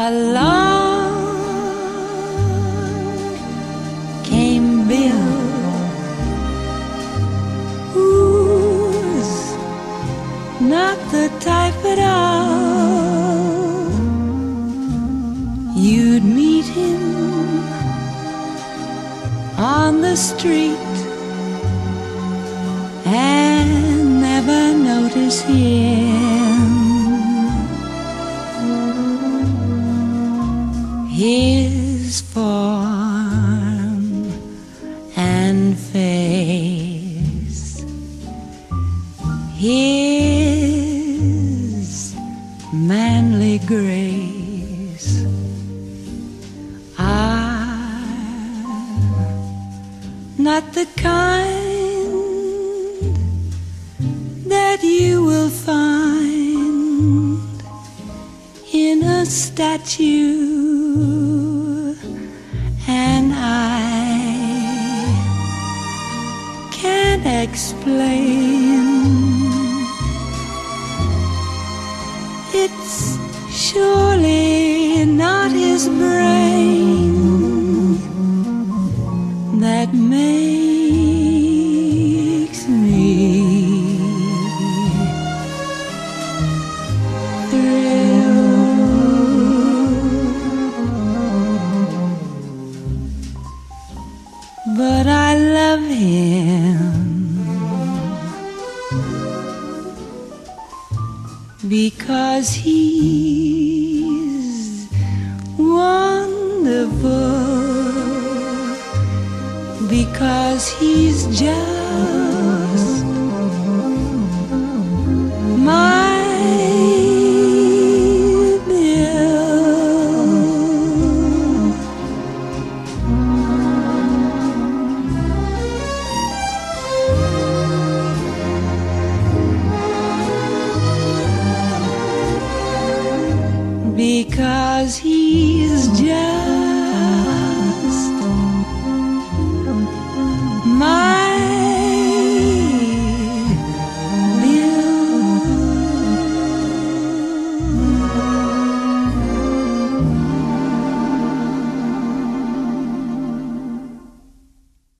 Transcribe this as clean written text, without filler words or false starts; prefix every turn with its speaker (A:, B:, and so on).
A: Along came Bill, who's not the type at all. You'd meet him on the street and never notice him. His form and face, his manly grace are not the kind that you will find in a statue. And I can't explain. It's surely not his brain that makes me thrill. But I love him because he's wonderful, because he's just my because he's just